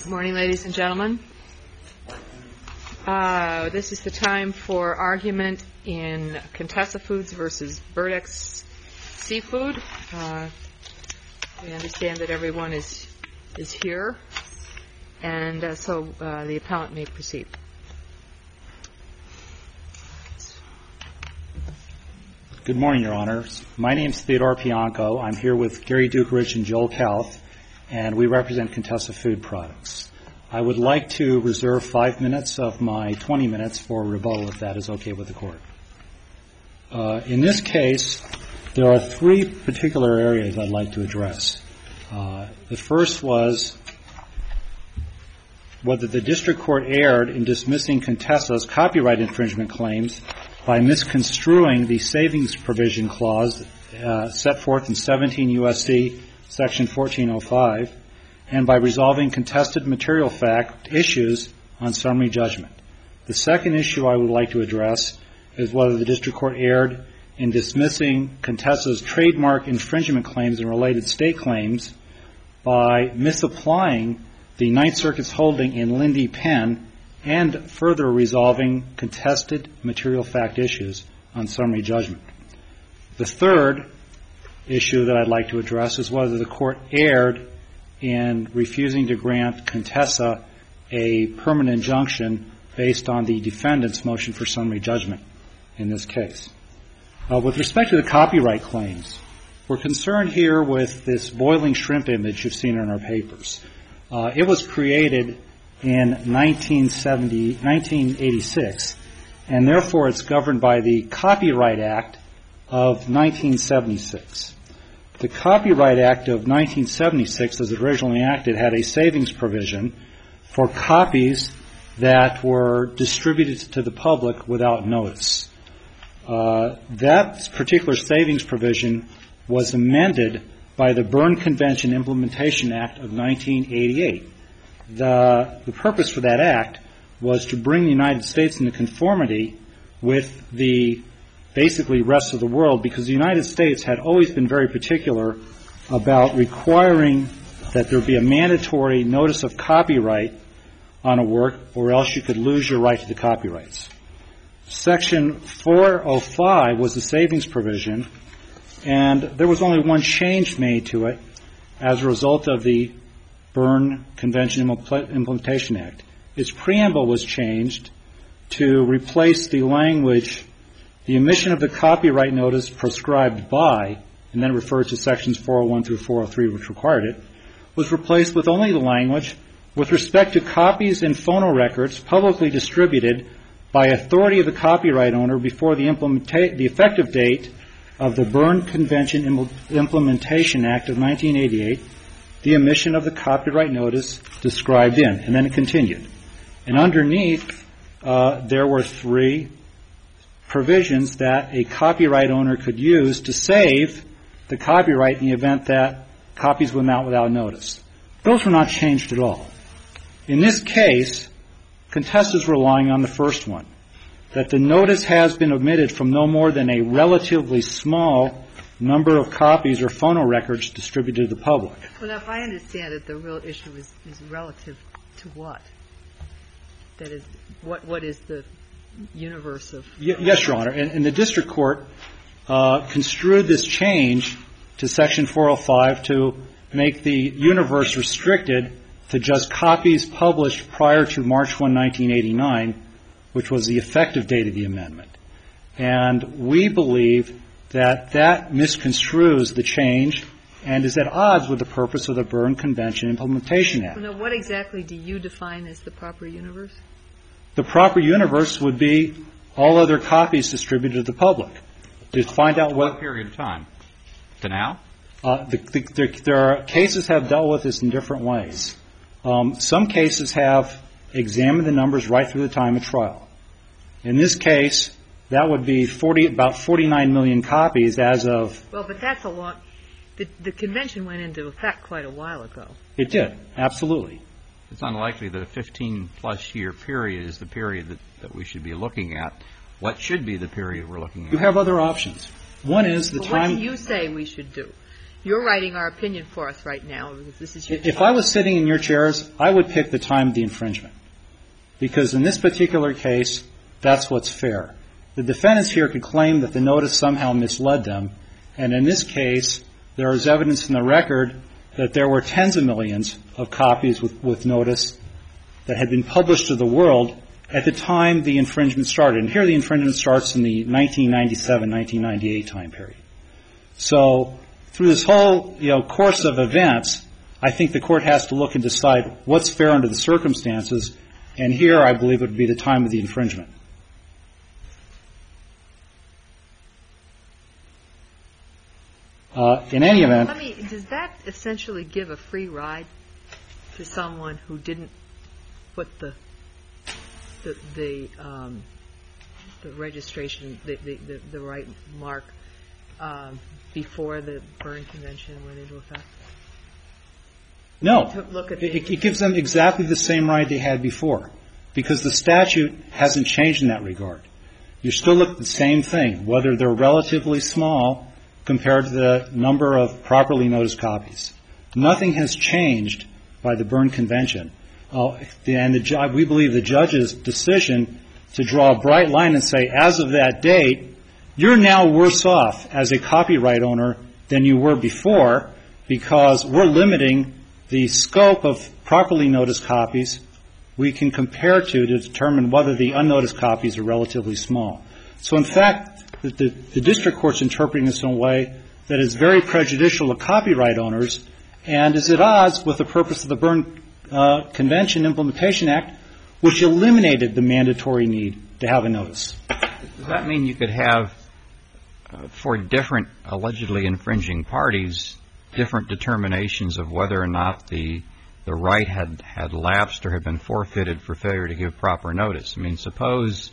Morning, ladies and gentlemen. This is the time for argument in Contessa Foods versus Burdick's Seafood. We understand that everyone is here, and so the appellant may proceed. Good morning, Your Honors. My name is Theodore Pianco. I'm here with Gary Dukerich and Joel Kauth, and we represent Contessa Food Products. I would like to reserve 5 minutes of my 20 minutes for rebuttal, if that is okay with the Court. In this case, there are three particular areas I'd like to address. The first was whether the District Court erred in dismissing Contessa's copyright infringement claims by misconstruing the savings provision clause set forth in 17 U.S.C. Section 1405, and by resolving contested material fact issues on summary judgment. The second issue I would like to address is whether the District Court erred in dismissing Contessa's trademark infringement claims and related state claims by misapplying the Ninth Circuit's holding in Lindy Penn and further resolving contested material fact issues on summary judgment. The third issue that I'd like to address is whether the Court erred in refusing to grant Contessa a permanent injunction based on the defendant's motion for summary judgment in this case. With respect to the copyright claims, we're concerned here with this boiling shrimp image you've seen in our papers. It was created in 1986, and therefore it's governed by the Copyright Act of 1976. The Copyright Act of 1976, as originally enacted, had a savings provision for copies that were distributed to the public without notice. That particular savings provision was amended by the Berne Convention Implementation Act of 1988. The purpose for that act was to bring the United States into conformity with the basically rest of the world, because the United States had always been very particular about requiring that there be a mandatory notice of copyright on a work, or else you could lose your right to the copyrights. Section 405 was the savings provision, and there was only one change made to it as a result of the Berne Convention Implementation Act. Its preamble was changed to replace the language, the emission of the copyright notice prescribed by, and then referred to sections 401 through 403, which required it, was replaced with only the language, with respect to copies and phonorecords publicly distributed by authority of the copyright owner before the effective date of the Berne Convention Implementation Act of 1988, the emission of the copyright notice described in. And then it continued. And underneath, there were three provisions that a copyright owner could use to save the copyright in the event that copies went out without notice. Those were not changed at all. In this case, Contessa's relying on the first one, that the notice has been omitted from no more than a relatively small number of copies or phonorecords distributed to the public. Well, now, if I understand it, the real issue is relative to what? That is, what is the universe of... Yes, Your Honor. And the district court construed this change to Section 405 to make the universe restricted to just copies published prior to March 1, 1989, which was the effective date of the amendment. And we believe that that misconstrues the change and is at odds with the purpose of the Berne Convention Implementation Act. Well, now, what exactly do you define as the proper universe? The proper universe would be all other copies distributed to the public. To find out what period of time? To now? There are cases have dealt with this in different ways. Some cases have examined the numbers right through the time of trial. In this case, that would be about 49 million copies as of... Well, but that's a lot. The convention went into effect quite a while ago. It did, absolutely. It's unlikely that a 15-plus year period is the period that we should be looking at. What should be the period we're looking at? You have other options. One is the time... What do you say we should do? You're writing our opinion for us right now. This is your If I was sitting in your chairs, I would pick the time of the infringement. Because in this particular case, that's what's fair. The defendants here could claim that the notice somehow misled them. And in this case, there is evidence in the record that there were tens of millions of copies with notice that had been published to the world at the time the infringement started. And here the infringement starts in the 1997-1998 time period. So through this whole, course of events, I think the court has to look and decide what's fair under the circumstances. And here I believe it would be the time of the infringement. In any event, does that essentially give a free ride to someone who didn't put the registration, the right mark before the Berne Convention went into effect? No. It gives them exactly the same right they had before, because the statute hasn't changed in that regard. You still look at the same thing, whether they're relatively small compared to the number of properly noticed copies. Nothing has changed by the Berne Convention. And we believe the judge's decision to draw a bright line and say, as of that date, you're now worse off as a copyright owner than you were before, because we're limiting the scope of properly noticed copies we can compare to determine whether the unnoticed copies are relatively small. So, in fact, the district court's interpreting this in a way that is very prejudicial to copyright owners and is at odds with the purpose of the Berne Convention Implementation Act, which eliminated the mandatory need to have a notice. Does that mean you could have, for different allegedly infringing parties, different determinations of whether or not the right had lapsed or had been forfeited for failure to give proper notice? I mean, suppose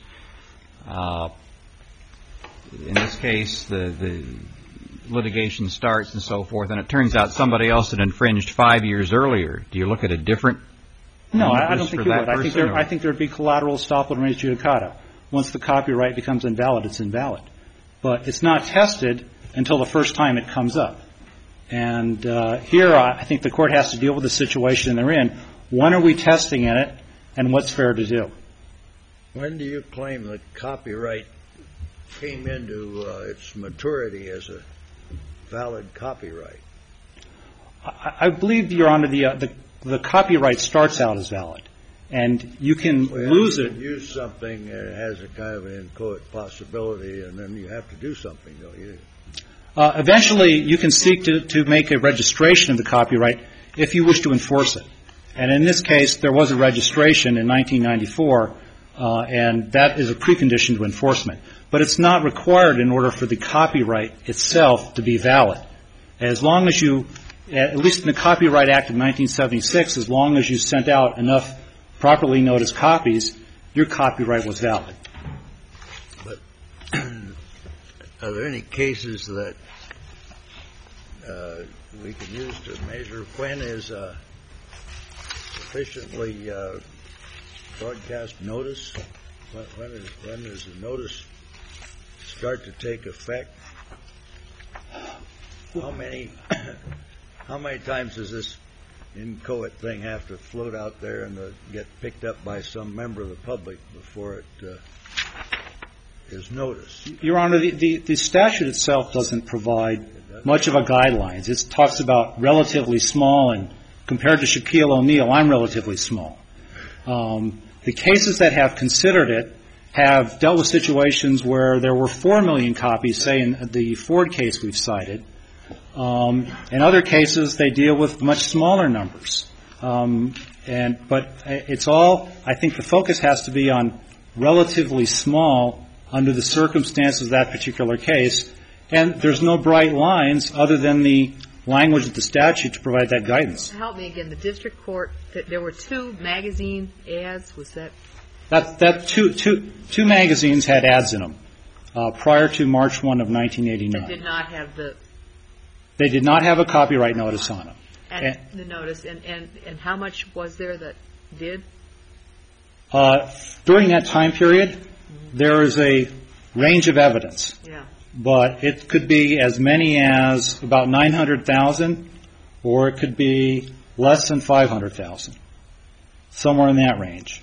in this case the litigation starts and so forth, and it turns out somebody else had infringed 5 years earlier. Do you look at a different? No, I don't think you would. I think there would be collateral estoppel and res judicata. Once the copyright becomes invalid, it's invalid. But it's not tested until the first time it comes up. And here I think the court has to deal with the situation they're in. When are we testing in it, and what's fair to do? When do you claim that copyright came into its maturity as a valid copyright? I believe, Your Honor, the copyright starts out as valid, and you can lose it. You can use something that has a kind of an inchoate possibility, and then you have to do something, don't you? Eventually, you can seek to make a registration of the copyright if you wish to enforce it. And in this case, there was a registration in 1994, and that is a precondition to enforcement. But it's not required in order for the copyright itself to be valid. As long as you, at least in the Copyright Act of 1976, as long as you sent out enough properly noticed copies, your copyright was valid. But are there any cases that we can use to measure when is sufficiently broadcast notice? When does the notice start to take effect? How many times does this inchoate thing have to float out there and get picked up by some member of the public before it is noticed? Your Honor, the statute itself doesn't provide much of a guidelines. It talks about relatively small, and compared to Shaquille O'Neal, I'm relatively small. The cases that have considered it have dealt with situations where there were 4 million copies, say in the Ford case we've cited. In other cases, they deal with much smaller numbers. But it's all, I think the focus has to be on relatively small under the circumstances of that particular case. And there's no bright lines other than the language of the statute to provide that guidance. Help me again. The district court, there were 2 magazine ads. Was that? That two magazines had ads in them prior to March 1 of 1989. That did not have the. They did not have a copyright notice on them. And the notice, and how much was there that did? During that time period, there is a range of evidence. Yeah. but it could be as many as about 900,000, or it could be less than 500,000, somewhere in that range.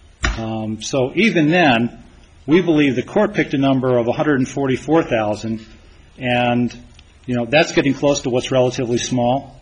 So even then, we believe the court picked a number of 144,000, and that's getting close to what's relatively small.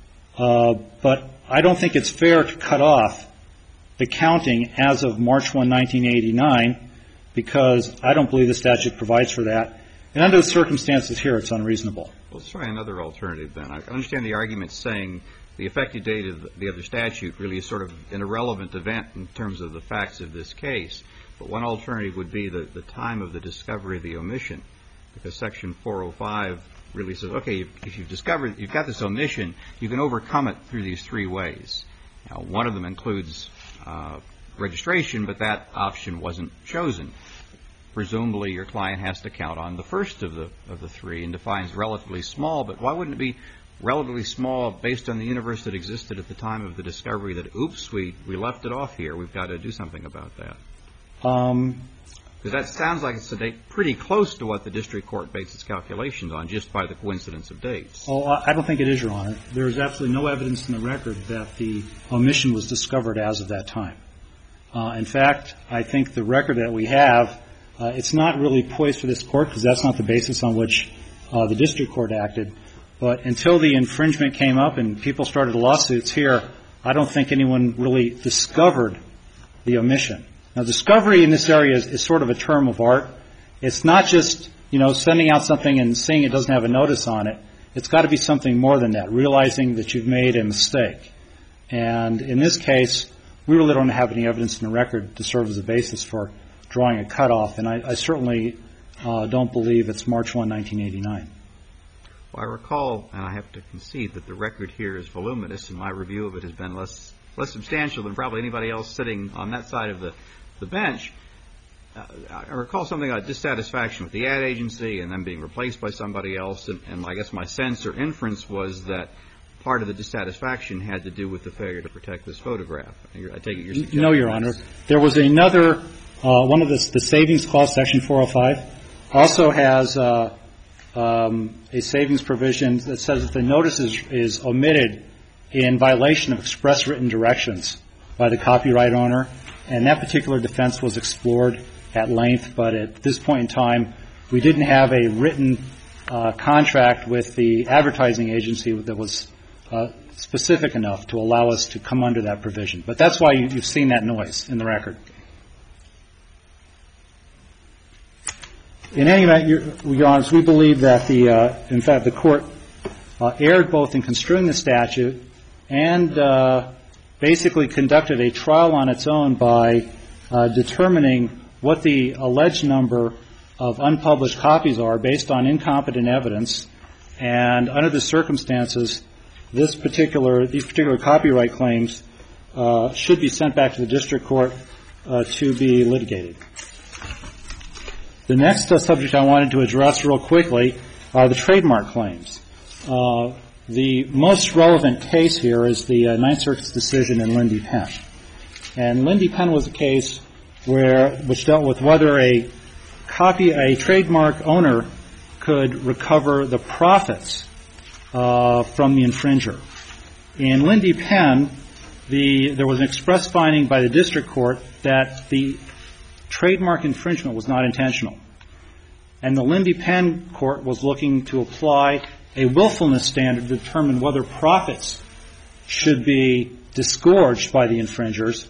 But I don't think it's fair to cut off the counting as of March 1, 1989, because I don't believe the statute provides for that. And under the circumstances here, it's unreasonable. Well, let's try another alternative then. I understand the argument saying the effective date of the other statute really is sort of an irrelevant event in terms of the facts of this case. But one alternative would be the time of the discovery of the omission, because Section 405 really says, okay, if you've got this omission, you can overcome it through these three ways. Now, one of them includes registration, but that option wasn't chosen. Presumably, your client has to count on the first of the three and defines relatively small. But why wouldn't it be relatively small based on the universe that existed at the time of the discovery that, oops, we left it off here. We've got to do something about that. Because that sounds like it's a date pretty close to what the district court based its calculations on, just by the coincidence of dates. Oh, I don't think it is, Your Honor. There's absolutely no evidence in the record that the omission was discovered as of that time. In fact, I think the record that we have, it's not really poised for this court, because that's not the basis on which the district court acted. But until the infringement came up and people started lawsuits here, I don't think anyone really discovered the omission. Now, discovery in this area is sort of a term of art. It's not just, sending out something and seeing it doesn't have a notice on it. It's got to be something more than that, realizing that you've made a mistake. And in this case, we really don't have any evidence in the record to serve as a basis for drawing a cutoff. And I certainly don't believe it's March 1, 1989. Well, I recall, and I have to concede, that the record here is voluminous, and my review of it has been less substantial than probably anybody else sitting on that side of the bench. I recall something about dissatisfaction with the ad agency and then being replaced by somebody else, and I guess my sense or inference was that part of the dissatisfaction had to do with the failure to protect this photograph. I take it you're suggesting. No, Your Honor. There was another, one of the savings clause, Section 405, also has a savings provision that says that the notice is omitted in violation of express written directions by the copyright owner. And that particular defense was explored at length, but at this point in time, we didn't have a written contract with the advertising agency that was specific enough to allow us to come under that provision. But that's why you've seen that noise in the record. In any event, Your Honor, we believe that in fact, the court erred both in construing the statute and basically conducted a trial on its own by determining what the alleged number of unpublished copies are based on incompetent evidence. And under the circumstances, these particular copyright claims should be sent back to the district court to be litigated. The next subject I wanted to address real quickly are the trademark claims. The most relevant case here is the Ninth Circuit's decision in Lindy Penn. And Lindy Penn was a case which dealt with whether a trademark owner could recover the profits from the infringer. In Lindy Penn, there was an express finding by the district court that the trademark infringement was not intentional. And the Lindy Penn court was looking to apply a willfulness standard to determine whether profits should be disgorged by the infringers.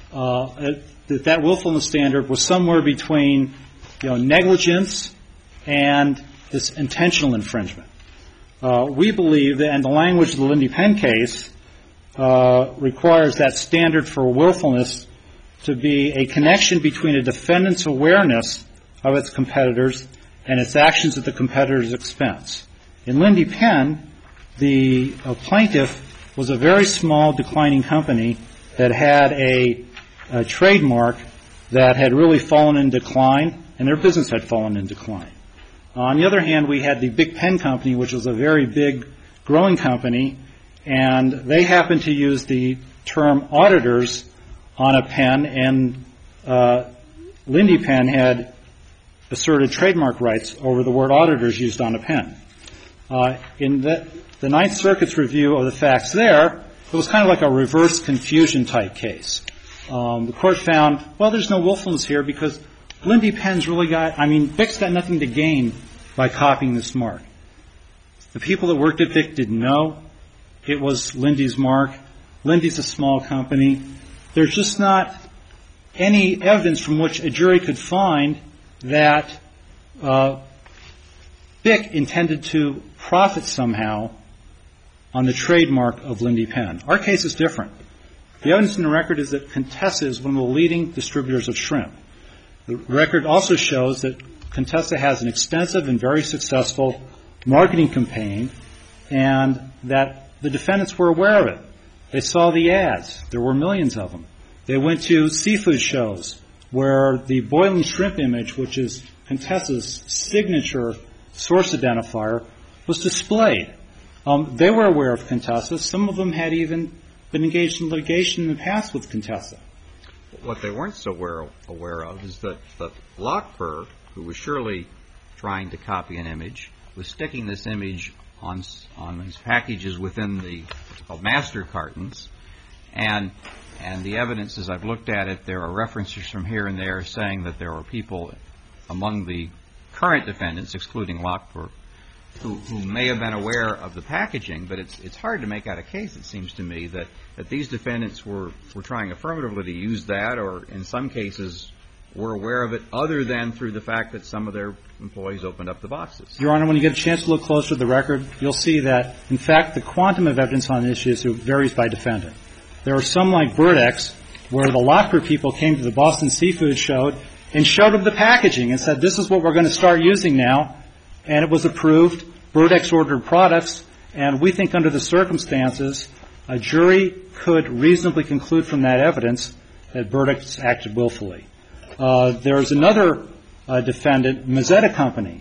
That willfulness standard was somewhere between, negligence and this intentional infringement. We believe that, and the language of the Lindy Penn case requires that standard for willfulness to be a connection between a defendant's awareness of its competitors and its actions at the competitor's expense. In Lindy Penn, the plaintiff was a very small declining company that had a trademark that had really fallen in decline, and their business had fallen in decline. On the other hand, we had the Big Pen Company, which was a very big growing company, and they happened to use the term auditors on a pen, and Lindy Penn had asserted trademark rights over the word auditors used on a pen. In the Ninth Circuit's review of the facts there, it was kind of like a reverse confusion type case. The court found, well, there's no willfulness here because Lindy Penn's Vic's got nothing to gain by copying this mark. The people that worked at Vic didn't know it was Lindy's mark. Lindy's a small company. There's just not any evidence from which a jury could find that Vic intended to profit somehow on the trademark of Lindy Penn. Our case is different. The evidence in the record is that Contessa is one of the leading distributors of shrimp. The record also shows that Contessa has an extensive and very successful marketing campaign and that the defendants were aware of it. They saw the ads. There were millions of them. They went to seafood shows where the boiling shrimp image, which is Contessa's signature source identifier, was displayed. They were aware of Contessa. Some of them had even been engaged in litigation in the past with Contessa. What they weren't so aware of is that Lockper, who was surely trying to copy an image, was sticking this image on these packages within the what's called master cartons, and the evidence, as I've looked at it, there are references from here and there saying that there were people among the current defendants, excluding Lockper, who may have been aware of the packaging, but it's hard to make out a case, it seems to me, that these defendants were trying affirmatively to use that, or in some cases were aware of it other than through the fact that some of their employees opened up the boxes. Your Honor, when you get a chance to look closer at the record, you'll see that, in fact, the quantum of evidence on this issue varies by defendant. There are some like Burdex where the Lockper people came to the Boston Seafood Show and showed them the packaging and said, this is what we're going to start using now, and it was approved. Burdex ordered products, and we think under the circumstances, a jury could reasonably conclude from that evidence that Burdex acted willfully. There's another defendant, Mazzetta Company.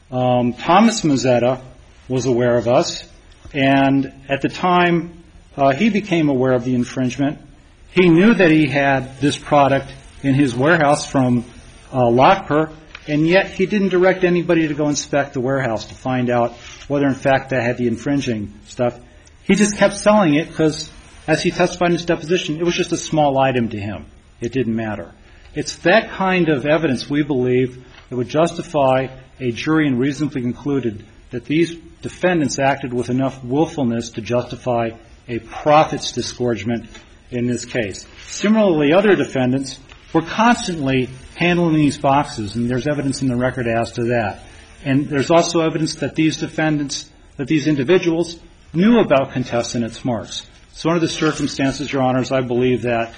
Thomas Mazzetta was aware of us, and at the time he became aware of the infringement, he knew that he had this product in his warehouse from Lockper, and yet he didn't direct anybody to go inspect the warehouse to find out whether, in fact, they had the infringing stuff. He just kept selling it because, as he testified in his deposition, it was just a small item to him. It didn't matter. It's that kind of evidence, we believe, that would justify a jury and reasonably concluded that these defendants acted with enough willfulness to justify a profits disgorgement in this case. Similarly, other defendants were constantly handling these boxes, and there's evidence in the record as to that. And there's also evidence that these defendants, that these individuals knew about Contessa and its marks. So under the circumstances, Your Honors, I believe that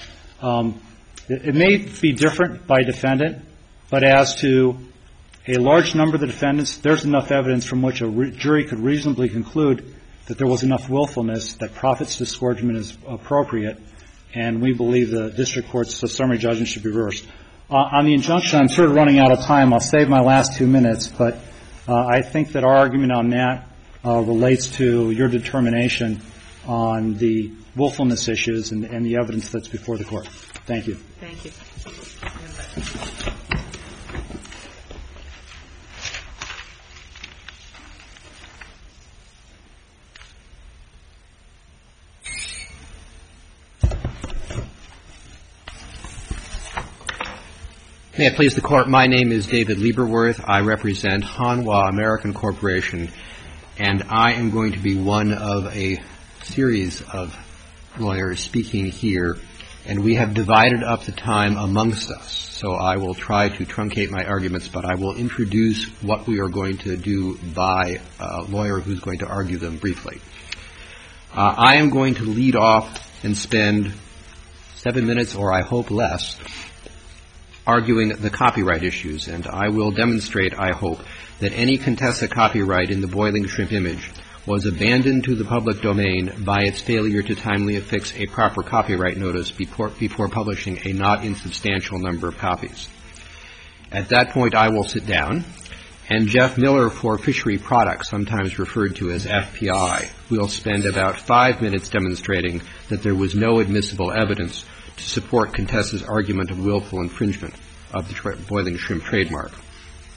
it may be different by defendant, but as to a large number of the defendants, there's enough evidence from which a jury could reasonably conclude that there was enough willfulness that profits disgorgement is appropriate, and we believe the district court's summary judgment should be reversed. On the injunction, I'm sort of running out of time. I'll save my last 2 minutes, but I think that our argument on that relates to your determination on the willfulness issues and the evidence that's before the court. Thank you. Thank you. May it please the Court, my name is David Lieberworth. I represent Hanwha American Corporation, and I am going to be one of a series of lawyers speaking here, and we have divided up the time amongst us. So I will try to truncate my arguments, but I will introduce what we are going to do by a lawyer who's going to argue them briefly. I am going to lead off and spend 7 minutes, or I hope less, arguing the copyright issues, and I will demonstrate, I hope, that any Contessa copyright in the boiling shrimp image was abandoned to the public domain by its failure to timely affix a proper copyright notice before publishing a not insubstantial number of copies. At that point, I will sit down, and Jeff Miller for Fishery Products, sometimes referred to as FPI, will spend about 5 minutes demonstrating that there was no admissible evidence to support Contessa's argument of willful infringement of the boiling shrimp trademark.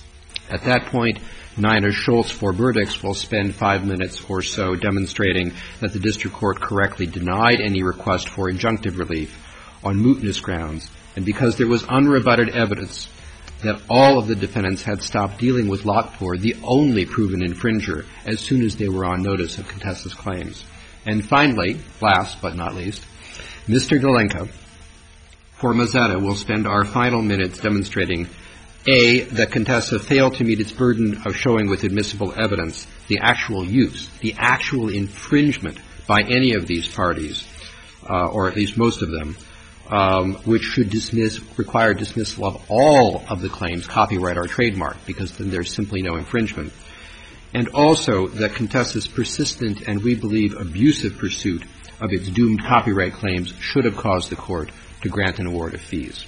At that point, Nina Schultz for Burdix will spend 5 minutes or so demonstrating that the district court correctly denied any request for injunctive relief on mootness grounds, and because there was unrebutted evidence that all of the defendants had stopped dealing with Lockport, the only proven infringer, as soon as they were on notice of Contessa's claims. And finally, last but not least, Mr. Dolenka for Mazzetta will spend our final minutes demonstrating A, that Contessa failed to meet its burden of showing with admissible evidence the actual use, the actual infringement by any of these parties, or at least most of them, which should require dismissal of all of the claims, copyright or trademark, because then there's simply no infringement. And also that Contessa's persistent and, we believe, abusive pursuit of its doomed copyright claims should have caused the court to grant an award of fees.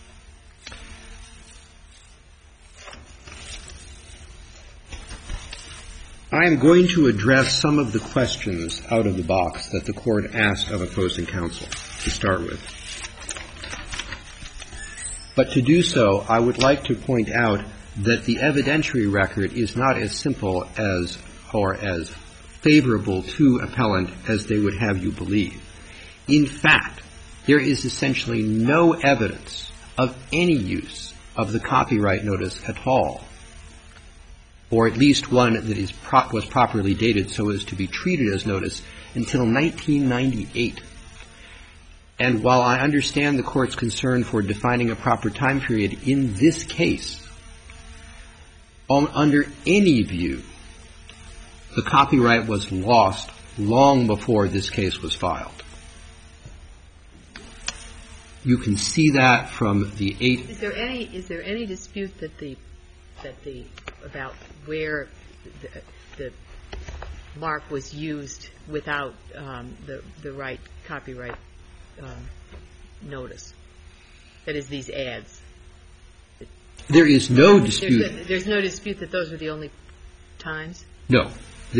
I am going to address some of the questions out of the box that the court asked of opposing counsel to start with. But to do so, I would like to point out that the evidentiary record is not as simple as or as favorable to appellant as they would have you believe. In fact, there is essentially no evidence of any use of the copyright notice at all, or at least one that was properly dated so as to be treated as notice until 1998. And while I understand the court's concern for defining a proper time period in this case, under any view, the copyright was lost long before this case was filed. You can see that from the 8. Is there any dispute about where the mark was used without the right copyright notice? That is, these ads. There is no dispute. There's no dispute that those were the only times? No.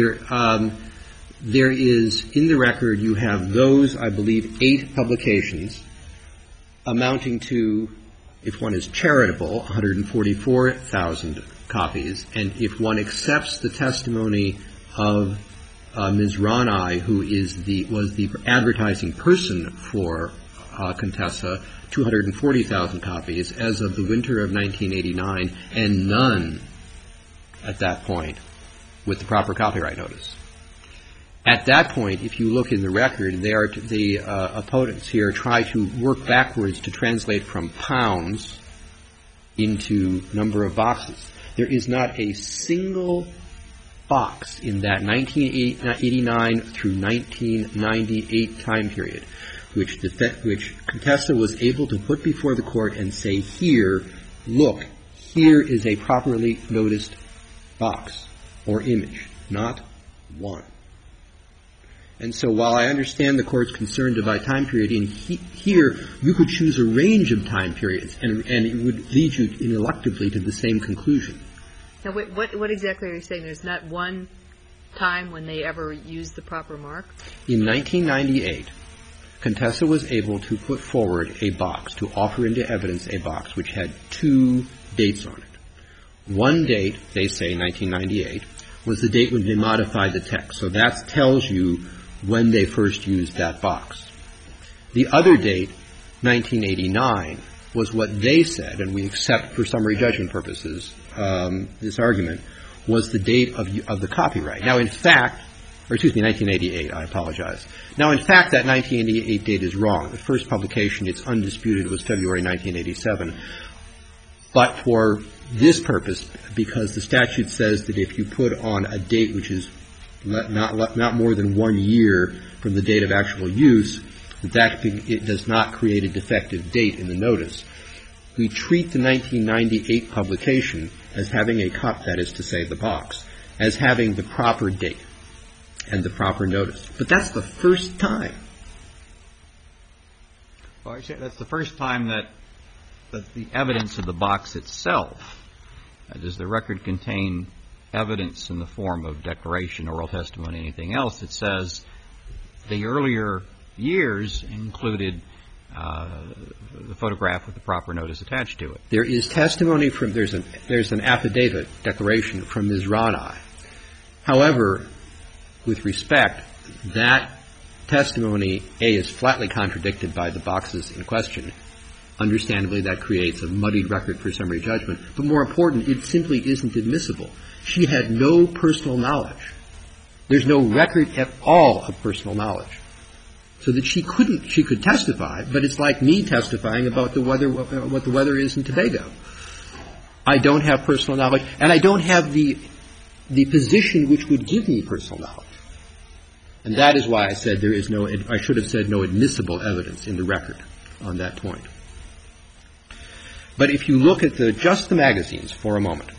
There is, in the record, you have those, I believe, 8 publications amounting to, if one is charitable, 144,000 copies. And if one accepts the testimony of Ms. Ranai, who was the advertising person for Contessa, 240,000 copies as of the winter of 1989, and none at that point with the proper copyright notice. At that point, if you look in the record, the opponents here try to work backwards to translate from pounds into number of boxes. There is not a single box in that 1989 through 1998 time period which Contessa was able to put before the court and say, here, look, here is a properly noticed box or image, not one. And so while I understand the court's concerned about time period, here you could choose a range of time periods, and it would lead you ineluctably to the same conclusion. Now, what exactly are you saying? There's not one time when they ever used the proper mark? In 1998, Contessa was able to put forward a box, to offer into evidence a box which had 2 dates on it. One date, they say 1998, was the date when they modified the text. So that tells you when they first used that box. The other date, 1989, was what they said, and we accept for summary judgment purposes this argument, was the date of the copyright. Now, in fact, 1988, I apologize. Now, in fact, that 1988 date is wrong. The first publication, it's undisputed, was February 1987. But for this purpose, because the statute says that if you put on a date which is not more than 1 year from the date of actual use, it does not create a defective date in the notice. We treat the 1998 publication as having a that is to say the box, as having the proper date and the proper notice. But that's the first time. Well, actually, that's the first time that the evidence of the box itself, does the record contain evidence in the form of declaration, oral testimony, anything else that says the earlier years included the photograph with the proper notice attached to it. There is testimony from, there's an affidavit declaration from Ms. Ranai. However, with respect, that testimony, A, is flatly contradicted by the boxes in question. Understandably, that creates a muddied record for summary judgment. But more important, it simply isn't admissible. She had no personal knowledge. There's no record at all of personal knowledge. So that she could testify, but it's like me testifying about the weather, what the weather is in Tobago. I don't have personal knowledge, and I don't have the position which would give me personal knowledge. And that is why I said I should have said no admissible evidence in the record on that point. But if you look at just the magazines for a moment,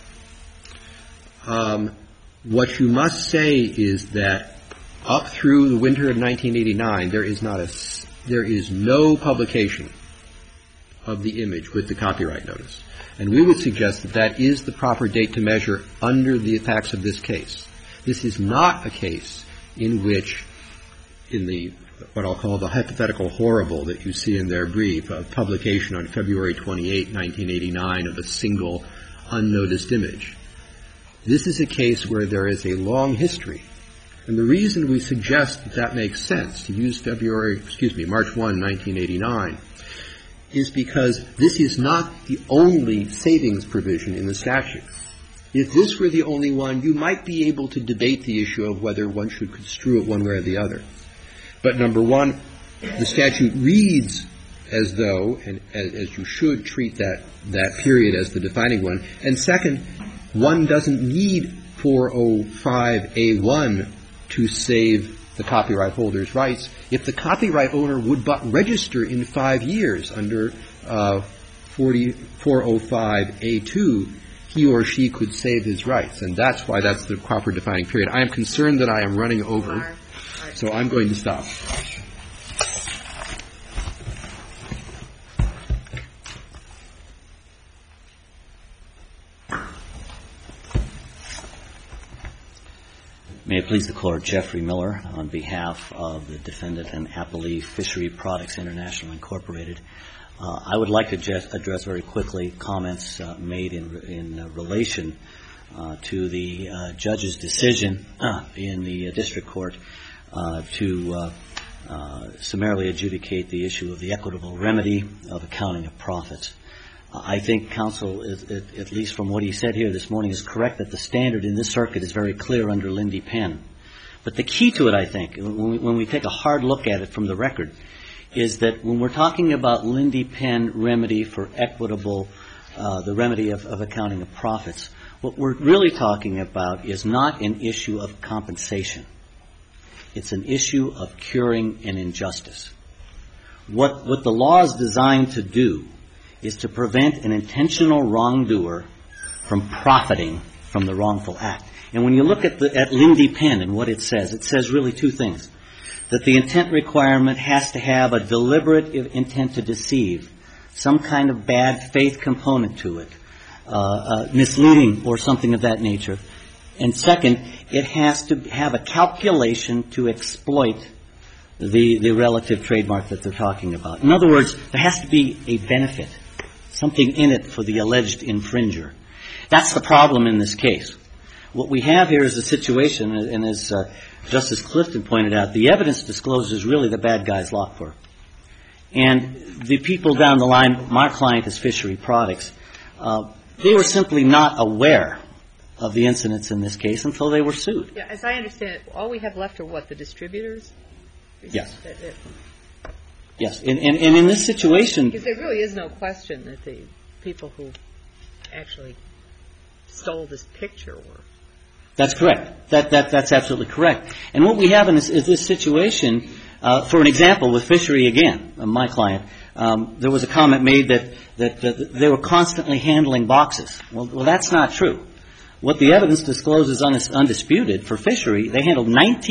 what you must say is that up through the winter of 1989, there is no publication of the image with the copyright notice. And we would suggest that that is the proper date to measure under the facts of this case. This is not a case in which, in the what I'll call the hypothetical horrible that you see in their brief, of publication on February 28, 1989 of a single unnoticed image. This is a case where there is a long history. And the reason we suggest that that makes sense, to use March 1, 1989, is because this is not the only savings provision in the statute. If this were the only one, you might be able to debate the issue of whether one should construe it one way or the other. But number one, the statute reads as though, and as you should treat that period as the defining one. And second, one doesn't need 405A1 to save the copyright holder's rights. If the copyright owner would but register in 5 years under 405A2, he or she could save his rights. And that's why that's the proper defining period. I am concerned that I am running over, so I'm going to stop. May it please the Court, Jeffrey Miller on behalf of the defendant and appellee Fishery Products International Incorporated. I would like to just address very quickly comments made in relation to the judge's decision in the district court to summarily adjudicate the issue of the equitable remedy of accounting of profits. I think counsel, at least from what he said here this morning, is correct that the standard in this circuit is very clear under Lindy Penn. But the key to it, I think, when we take a hard look at it from the record, is that when we're talking about Lindy Penn remedy for equitable, the remedy of accounting of profits, what we're really talking about is not an issue of compensation. It's an issue of curing an injustice. What the law is designed to do is to prevent an intentional wrongdoer from profiting from the wrongful act. And when you look at Lindy Penn and what it says really two things. That the intent requirement has to have a deliberate intent to deceive, some kind of bad faith component to it, misleading or something of that nature. And second, it has to have a calculation to exploit the relative trademark that they're talking about. In other words, there has to be a benefit, something in it for the alleged infringer. That's the problem in this case. What we have here is a situation, and as Justice Clifton pointed out, the evidence disclosed is really the bad guy's lock for. And the people down the line, my client is Fishery Products, they were simply not aware of the incidents in this case until they were sued. Yeah, as I understand it, all we have left are what, the distributors? Yes. Yes, and in this situation... Because there really is no question that the people who actually stole this picture were... That's correct. That's absolutely correct. And what we have is this situation, for an example, with Fishery again, my client, there was a comment made that they were constantly handling boxes. Well, that's not true. What the evidence discloses undisputed for Fishery, they handled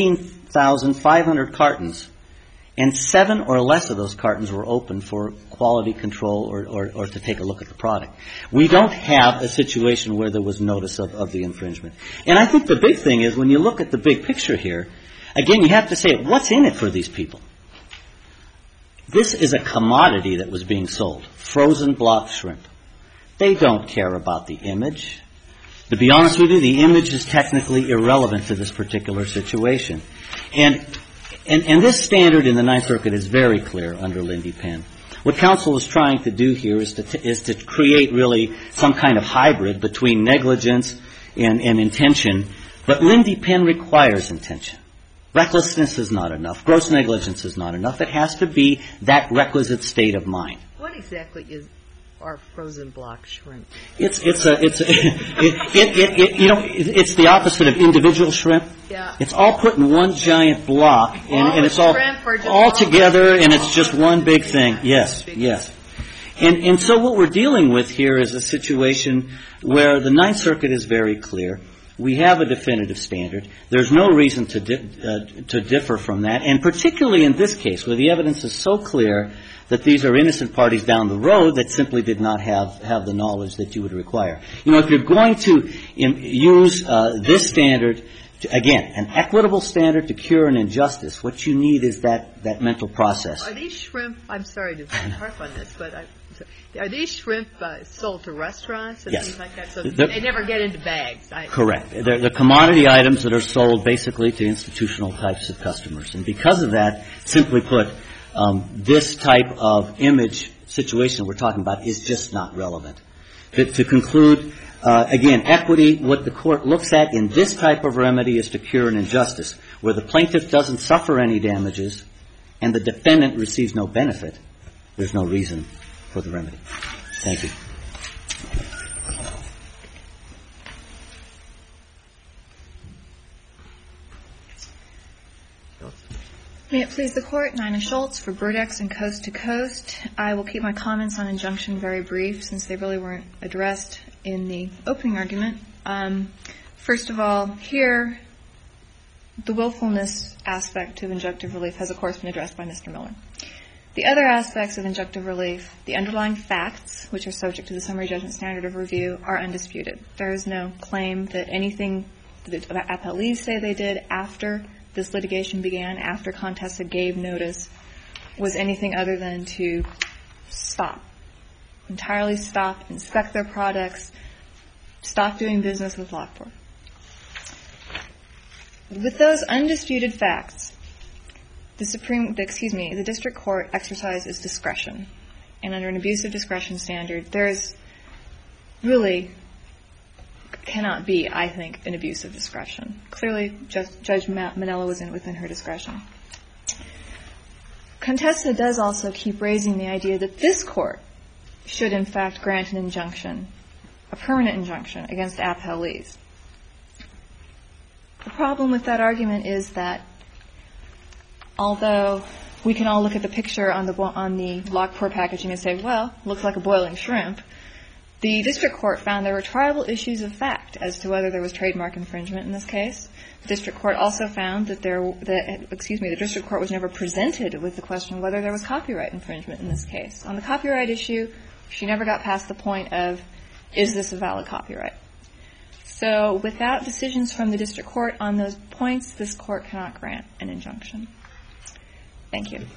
19,500 cartons, and 7 or less of those cartons were open for quality control or to take a look at the product. We don't have a situation where there was notice of the infringement. And I think the big thing is when you look at the big picture here, again, you have to say, what's in it for these people? This is a commodity that was being sold, frozen block shrimp. They don't care about the image. To be honest with you, the image is technically irrelevant to this particular situation. And this standard in the Ninth Circuit is very clear under Lindy Penn. What counsel is trying to do here is to create really some kind of hybrid between negligence and intention. But Lindy Penn requires intention. Recklessness is not enough. Gross negligence is not enough. It has to be that requisite state of mind. What exactly are frozen block shrimp? It's the opposite of individual shrimp. Yeah. It's all put in one giant block, and it's all together, and it's just one big thing. Yes. And so what we're dealing with here is a situation where the Ninth Circuit is very clear. We have a definitive standard. There's no reason to differ from that, and particularly in this case, where the evidence is so clear that these are innocent parties down the road that simply did not have the knowledge that you would require. If you're going to use this standard, again, an equitable standard to cure an injustice, what you need is that mental process. Are these shrimp, I'm sorry to harp on this, but are these shrimp sold to restaurants and things like that? So they never get into bags? Correct. They're commodity items that are sold basically to institutional types of customers. And because of that, simply put, this type of image situation we're talking about is just not relevant. To conclude, again, equity, what the court looks at in this type of remedy is to cure an injustice. Where the plaintiff doesn't suffer any damages and the defendant receives no benefit, there's no reason for the remedy. Thank you. May it please the Court, Nina Schultz for Burdex and Coast to Coast. I will keep my comments on injunction very brief since they really weren't addressed in the opening argument. First of all, here, the willfulness aspect of injunctive relief has, of course, been addressed by Mr. Miller. The other aspects of injunctive relief, the underlying facts, which are subject to the summary judgment standard of review, are undisputed. There is no claim that anything that appellees say they did after this litigation began, after Contessa gave notice, was anything other than to entirely stop, inspect their products, stop doing business with Lockport. With those undisputed facts, the district court exercises discretion. And under an abusive discretion standard, there's really cannot be, I think, an abuse of discretion. Clearly, Judge Manella was within her discretion. Contessa does also keep raising the idea that this court should, in fact, grant an injunction, a permanent injunction, against appellees. The problem with that argument is that although we can all look at the picture on the Lockport packaging and say, well, looks like a boiling shrimp, the district court found there were triable issues of fact as to whether there was trademark infringement in this case. The district court also found that the district court was never presented with the question whether there was copyright infringement in this case. On the copyright issue, she never got past the point of, is this a valid copyright? So without decisions from the district court on those points, this court cannot grant an injunction. Thank you.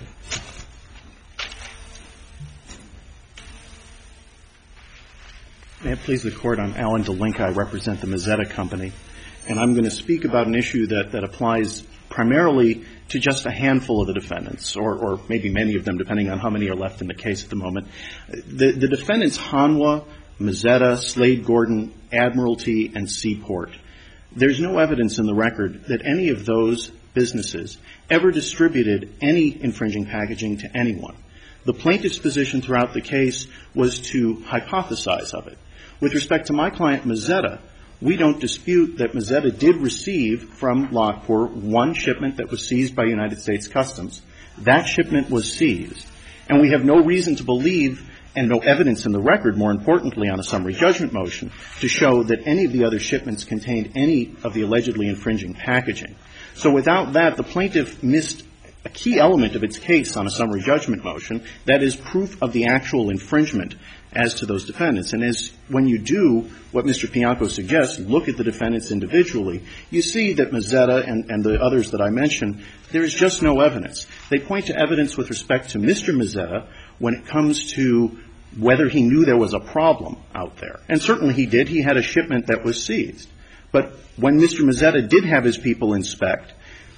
May it please the Court, I'm Alan DeLinka. I represent the Mazzetta Company, and I'm going to speak about an issue that applies primarily to just a handful of the defendants, or maybe many of them, depending on how many are left in the case at the moment. The defendants, Hanwha, Mazzetta, Slade Gordon, Admiralty, and Seaport. There's no evidence in the record that any of those businesses ever distributed any infringing packaging to anyone. The plaintiff's position throughout the case was to hypothesize of it. With respect to my client, Mazzetta, we don't dispute that Mazzetta did receive from Lockport one shipment that was seized by United States Customs. That shipment was seized. And we have no reason to believe, and no evidence in the record, more importantly, on a summary judgment motion, to show that any of the other shipments contained any of the allegedly infringing packaging. So without that, the plaintiff missed a key element of its case on a summary judgment motion, that is proof of the actual infringement as to those defendants. And when you do what Mr. Pianco suggests, look at the defendants individually, you see that Mazzetta and the others that I mentioned, there is just no evidence. They point to evidence with respect to Mr. Mazzetta when it comes to whether he knew there was a problem out there. And certainly he did. He had a shipment that was seized. But when Mr. Mazzetta did have his people inspect,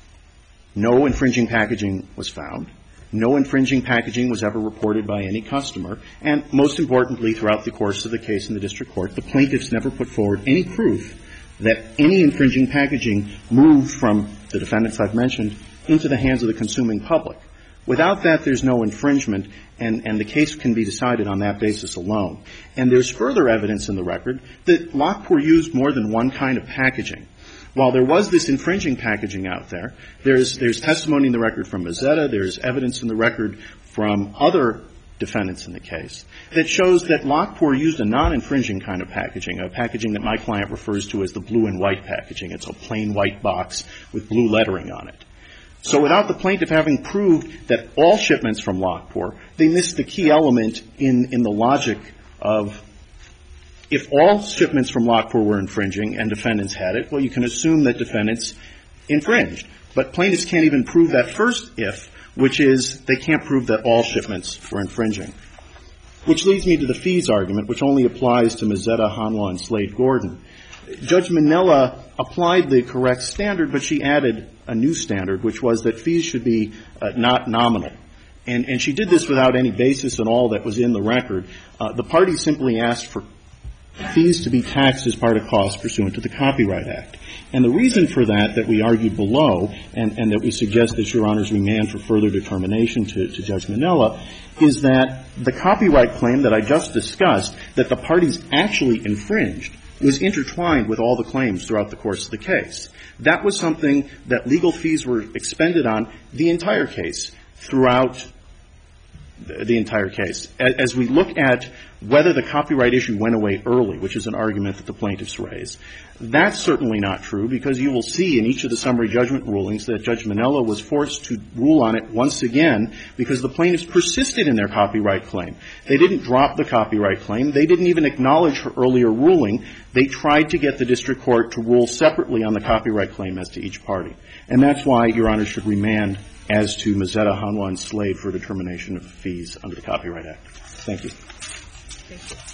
no infringing packaging was found. No infringing packaging was ever reported by any customer. And most importantly, throughout the course of the case in the district court, the plaintiffs never put forward any proof that any infringing packaging moved from the defendants I've mentioned into the hands of the consuming public. Without that, there's no infringement, and the case can be decided on that basis alone. And there's further evidence in the record that Lockport used more than one kind of packaging. While there was this infringing packaging out there, there's testimony in the record from Mazzetta, there's evidence in the record from other defendants in the case that shows that Lockport used a non-infringing kind of packaging, a packaging that my client refers to as the blue and white packaging. It's a plain white box with blue lettering on it. So without the plaintiff having proved that all shipments from Lockport, they missed the key element in the logic of if all shipments from Lockport were infringing and defendants had it, well, you can assume that defendants infringed. But plaintiffs can't even prove that first if, which is they can't prove that all shipments were infringing. Which leads me to the fees argument, which only applies to Mazzetta, Hanwha, and Slade-Gordon. Judge Minella applied the correct standard, but she added a new standard, which was that fees should be not nominal. And she did this without any basis in all that was in the record. The party simply asked for fees to be taxed as part of costs pursuant to the Copyright Act. And the reason for that we argued below, and that we suggest that Your Honors remand for further determination to Judge Minella, is that the copyright claim that I just discussed, that the parties actually infringed, was intertwined with all the claims throughout the course of the case. That was something that legal fees were expended on the entire case, throughout the entire case. As we look at whether the copyright issue went away early, which is an argument that the plaintiffs raise, that's certainly not true, because you will see in each of the summary judgment rulings that Judge Minella was forced to rule on it once again because the plaintiffs persisted in their copyright claim. They didn't drop the copyright claim. They didn't even acknowledge her earlier ruling. They tried to get the district court to rule separately on the copyright claim as to each party. And that's why Your Honors should remand as to Mazzetta, Hanwha, and Slade for determination of fees under the Copyright Act. Thank you. Thank you.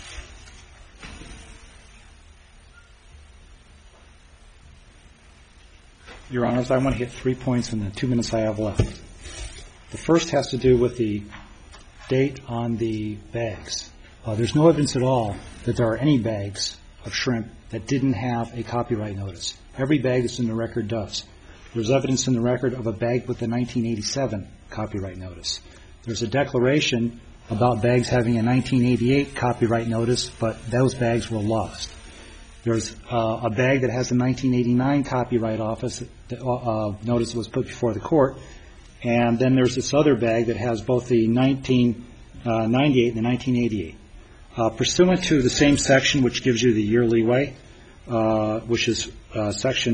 Your Honors, I want to hit 3 points in the 2 minutes I have left. The first has to do with the date on the bags. There's no evidence at all that there are any bags of shrimp that didn't have a copyright notice. Every bag that's in the record does. There's evidence in the record of a bag with a 1987 copyright notice. There's a declaration about bags having a 1988 copyright notice, but those bags were lost. There's a bag that has a 1989 copyright office notice that was put before the court, and then there's this other bag that has both the 1998 and the 1988. Pursuant to the same section which gives you the year leeway, which is section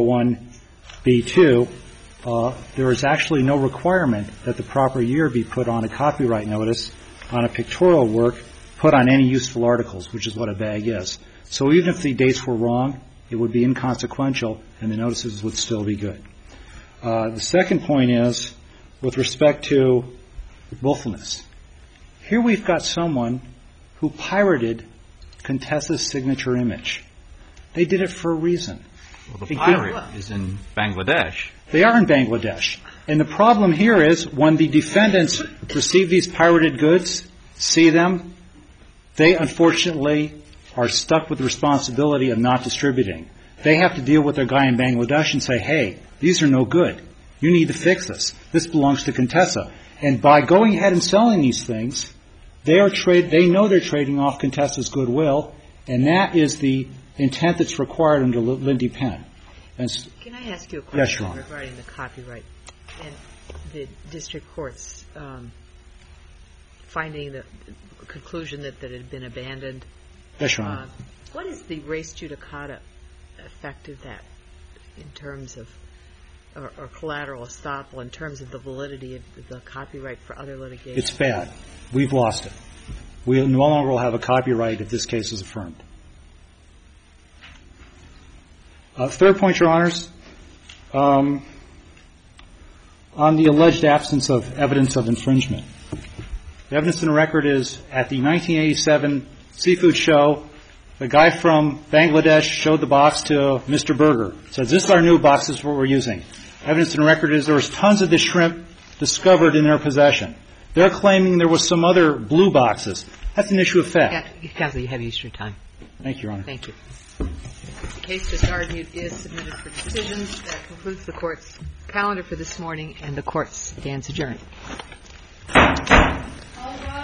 401B2, there is actually no requirement that the proper year be put on a copyright notice on a pictorial work put on any useful articles, which is what a bag is. So even if the dates were wrong, it would be inconsequential and the notices would still be good. The second point is with respect to willfulness. Here we've got someone who pirated Contessa's signature image. They did it for a reason. Well, the pirate is in Bangladesh. They are in Bangladesh. And the problem here is when the defendants receive these pirated goods, see them, they unfortunately are stuck with the responsibility of not distributing. They have to deal with their guy in Bangladesh and say, hey, these are no good. You need to fix this. This belongs to Contessa. And by going ahead and selling these things, they know they're trading off Contessa's goodwill, and that is the intent that's required under Lindy Penn. Can I ask you a question Yes, regarding the copyright and the district court's finding the conclusion that it had been abandoned? Yes, Your Honor. What is the res judicata effect of that in terms of or collateral estoppel in terms of the validity of the copyright for other litigation? It's bad. We've lost it. We no longer will have a copyright if this case is affirmed. Third point, Your Honors, on the alleged absence of evidence of infringement. The evidence in the record is at the 1987 seafood show, the guy from Bangladesh showed the box to Mr. Berger. Says, this is our new box, this is what we're using. Evidence in the record is there was tons of this shrimp discovered in their possession. They're claiming there was some other blue boxes. That's an issue of fact. Counsel, you have used your time. Thank you, Your Honor. Thank you. The case just argued is submitted for decision. That concludes the Court's calendar for this morning, and the Court stands adjourned. All rise.